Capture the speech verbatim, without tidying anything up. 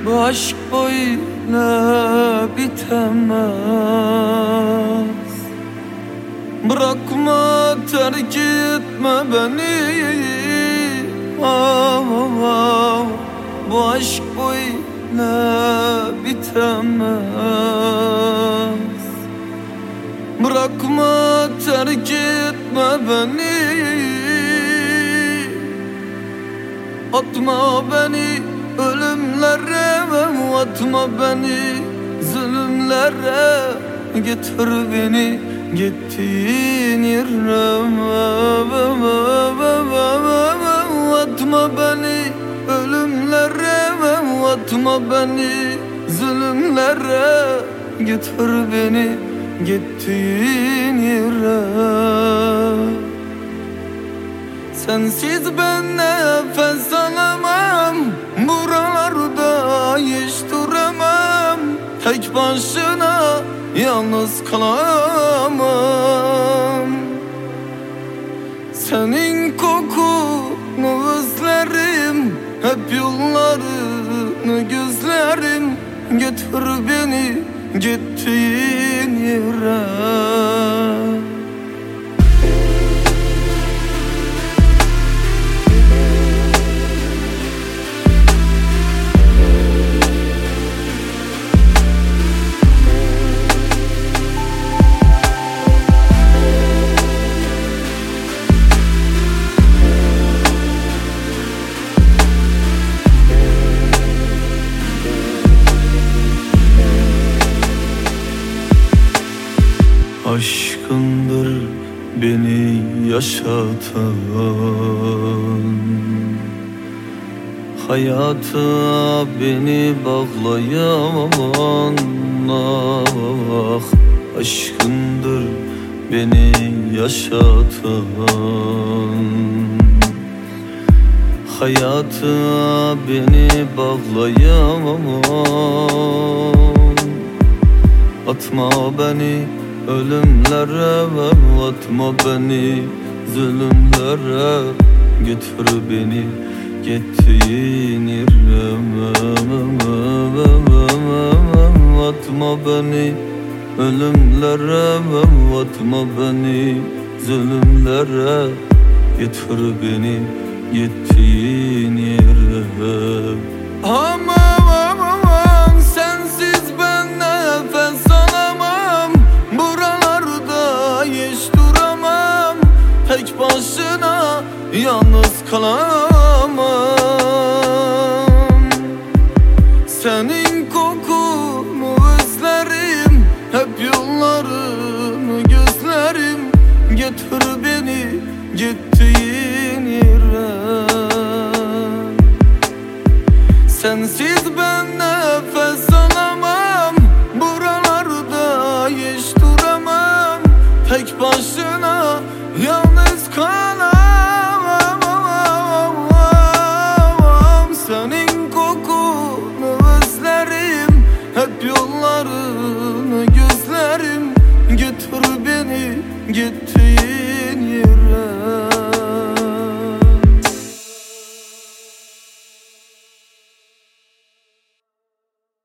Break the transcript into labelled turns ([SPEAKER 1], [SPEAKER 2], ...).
[SPEAKER 1] Bu aşk böyle bitemez. Bırakma, terk etme beni. Ah, ah, ah. Bu aşk böyle bitemez. Bırakma, terk etme beni. Atma beni ölümlere, atma beni zulümlere. Getir beni gittiğin yere. Atma beni ölümlere, atma beni zulümlere. Getir beni gittiğin yere. Sensiz ben nefes alamam, buralarda hiç duramam. Tek başına yalnız kalamam. Senin kokunu özlerim, hep yollarını gözlerim. Getir beni gittiğin yere. Aşkındır beni yaşatan, hayata beni bağlayan. Ah, aşkındır beni yaşatan, hayata beni bağlayan. Atma beni ölümlere, atma beni zulümlere. Getir beni gittiğin yere. Atma beni ölümlere, atma beni zulümlere. Getir beni gittiğin yere. Aman aman, sensiz ben nefes alamam, buralarda hiç duramam. Tek başına yalnız kalamam. Senin kokunu özlerim, hep yollarını gözlerim. Getir beni gittiğin yere. Sensiz ben nefes alamam, buralarda hiç duramam. Tek başına yalnız kalamam. Senin kokunu özlerim, hep yollarını gözlerim. Getir beni, getir